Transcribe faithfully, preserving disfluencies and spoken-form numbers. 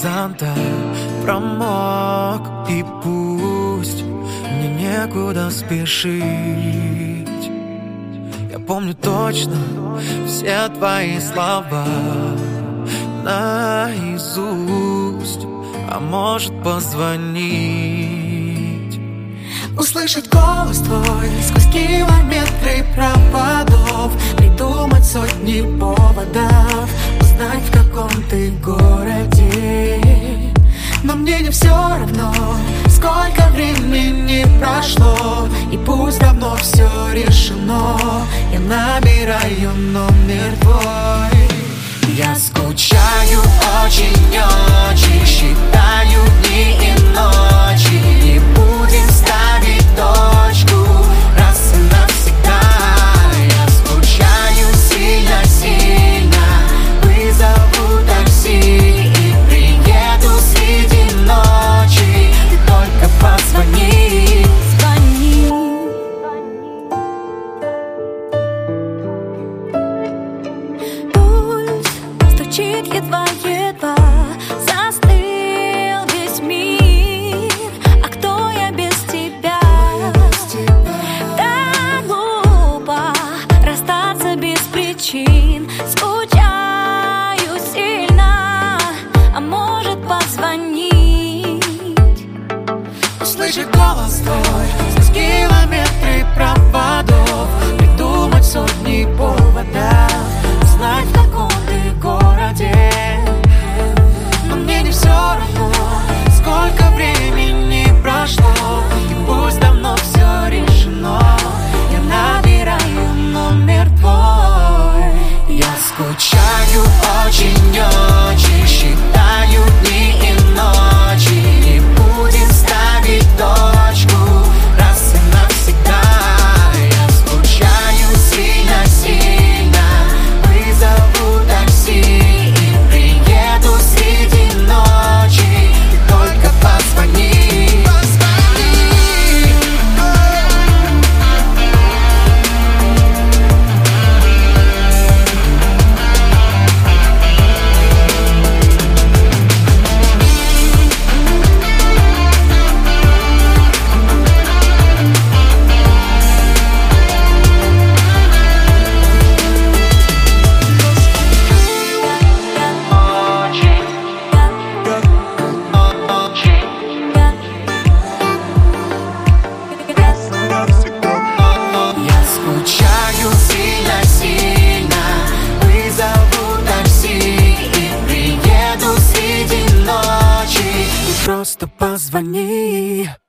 горизонта промок, и пусть мне некуда спешить. Я помню точно все твои слова наизусть, а может позвонить, услышать голос твой сквозь километры проводов, придумать сотни поводов, узнать, в каком ты городе. Но мне не все равно, сколько времени прошло, и пусть давно все решено, я набираю номер твой. Я скучаю очень-очень, считаю дни и ночи, не будем ставить точку раз и навсегда. Я скучаю сильно-сильно, вызову такси и приеду среди ночи, ты только позвони. Звони. Пульс стучит едва-едва, застыл весь мир. А кто я без тебя? Так глупо расстаться без причин. Скучаю сильно, а может позвонить, услышать голос твой сквозь километры проводов, придумать сотни поводов, знать, в каком ты городе. Но мне не все равно, сколько времени прошло, и пусть давно все решено, я набираю номер твой. Я скучаю очень-очень, считаю дни и ночи, не будем ставить точку раз и навсегда. Я скучаю сильно-сильно, вызову такси и приеду среди ночи, ты только позвони. Скучаю сильно-сильно, вызову такси и приеду среди ночи, ты просто позвони.